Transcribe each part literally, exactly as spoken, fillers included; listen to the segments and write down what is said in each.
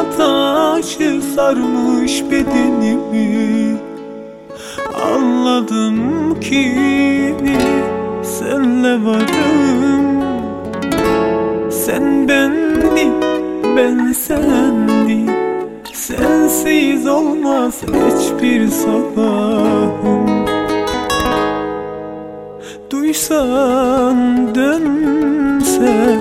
taşı sarmış bedenimi. Anladım ki senle varım. Sen bendin, ben sendin. Sensiz olmaz hiçbir sabahım. Duysan dönse,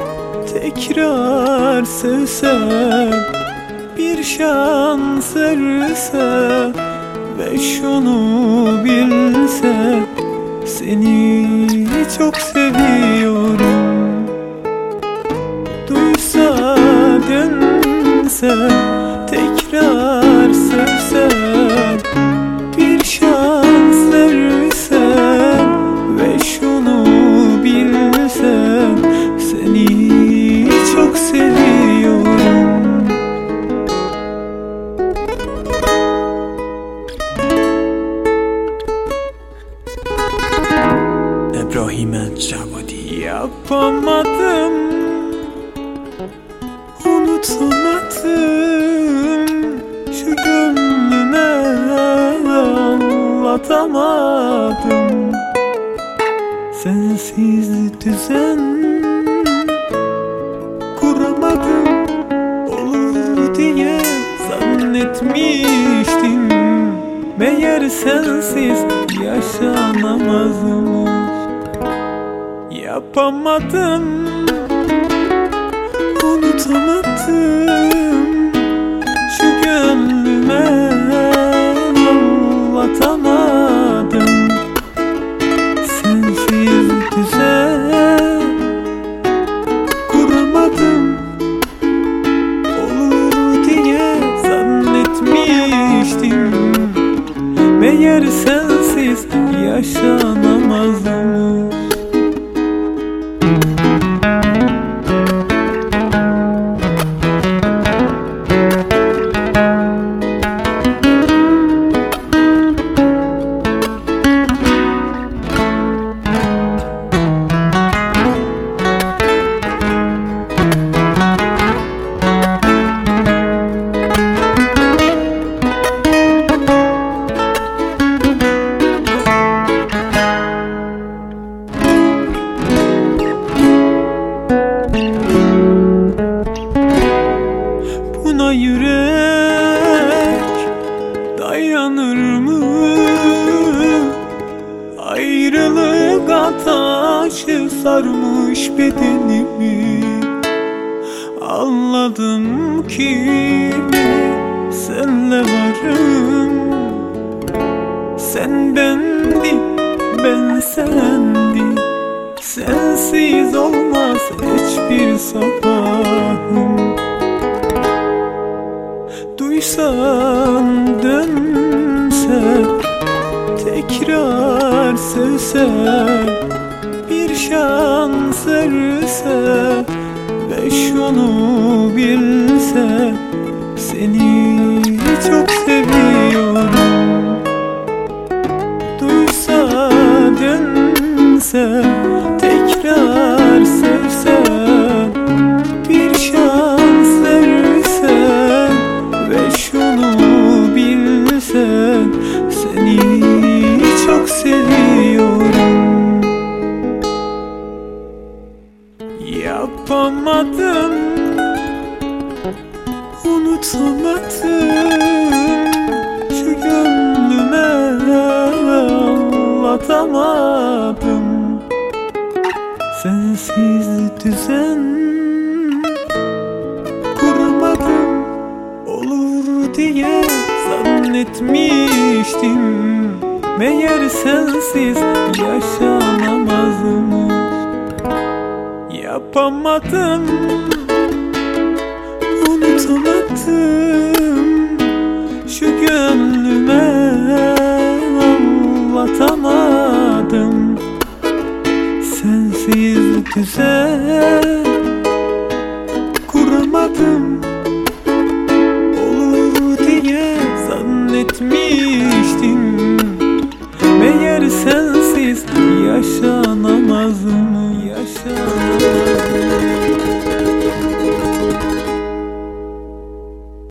tekrar sevsen, bir şans verse ve şunu bilse, seni çok seviyorum. Duysa dönse, tekrar sevsen, bir şans versen ve şunu bilsen, seni çok seviyorum. İbrahim El-Cavadi. Yapamadım, unutamadım, şu gönlüme anlatamadım. Sensiz düzen kuramadım, olur diye zannetmiştim. Meğer sensiz yaşanamazmış. Yapamadım, unutamadım, şu gönlüme anlatamadım. Sensiz düzen kuramadım, olur diye zannetmiştim. Meğer sensiz yaşanamazmış. Buna yürek dayanır mı? Ayrılık taşı sarmış bedenimi. Anladım ki senle varım. Sen bendin, ben sendin. Sensiz olmaz hiçbir sabahım. Duysan dönse, tekrar sevsen, bir şans verse ve şunu bilse, seni çok seviyorum. Duysa dönse, tekrar sevsen, bir şans versen ve şunu bilsen, seni çok seviyorum. Yapamadım, unutamadım, şu gönlüme anlatamadım. Sensiz düzen kuramadım, olur diye zannetmiştim. Meğer sensiz yaşanamazmış. Yapamadım, unutamadım, şu gönlüme anlatamadım. Sensiz düzen kuramadım, olur diye zannetmiştim. Meğer sensiz yaşanamaz mı? Yaşanamaz.